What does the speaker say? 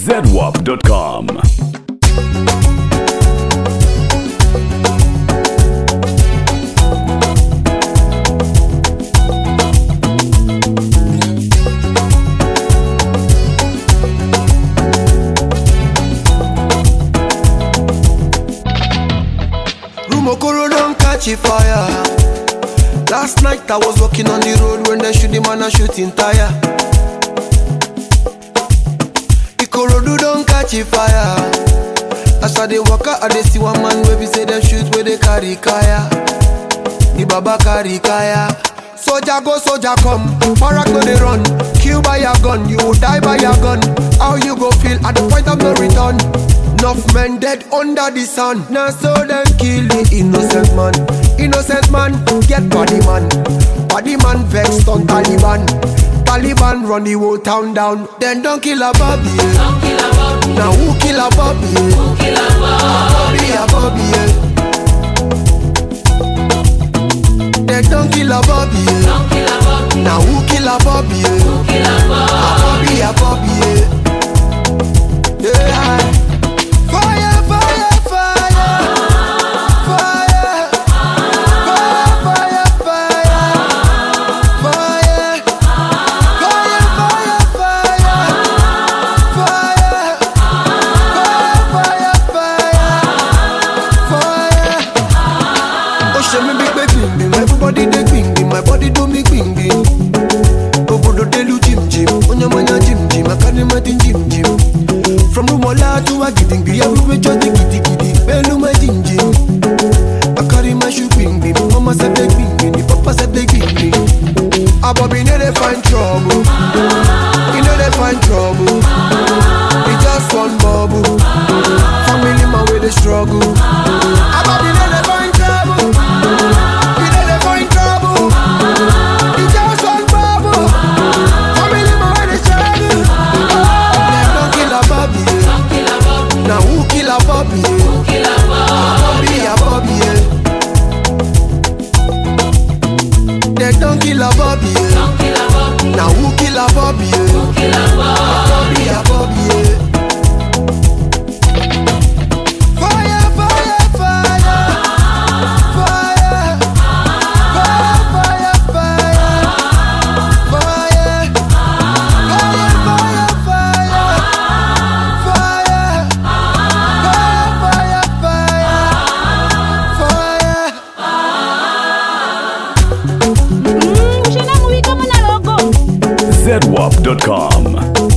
ZWAP.com. Rumokoro don't catch a fire. Last night I was walking on the road when they shoot the man a shooting tire. Ikorodu don't catch a fire. As I dey walk out, I dey see one man where we say them shoot where they carry kaya. The baba carry kaya. Soldier go, soldier come. Barak no dey run. Kill by your gun, you will die by your gun. How you go feel at the point of no return? Enough men dead under the sun. Now so them kill the innocent man. Innocent man get body man. Body man vexed on Taliban. Taliban run the whole town down. Then don't kill a Bobby. Now who kill a Bobby? A Bobby. Then don't kill a Bobby. Now who kill a Bobby? A Bobby. Yeah. Fire, fire, fire. Fire. Fire, fire, fire. Fire. Fire, fire, fire. Fire. Fire, fire, fire. Oh, show me big baby, everybody they bing bing, my body do me bing bing. Obodo delu jim jim, onyamanya jim jim, akane matin jim jim. From Rumola to Agidingbi, everywhere just the kitty kitty. Beluma jim jim. I carry my shoe bing bing, mama said they bing bing, the papa said they bing bing. A Bobby know they find trouble, he know they find trouble. He just one bubble, family man with the struggle. A Bobby know they find trouble, he know they find trouble. He just one bubble, family man with the struggle. Them don't kill a Bobby, now who kill a Bobby? A Bobby. They don't kill a Bobby. Now who kill a Bobby? A Bobby. Fire, fire, fire. Fire. Fire, fire, fire. Fire. Fire, fire, fire. Fire. Fire, fire, fire. ZWAP.com.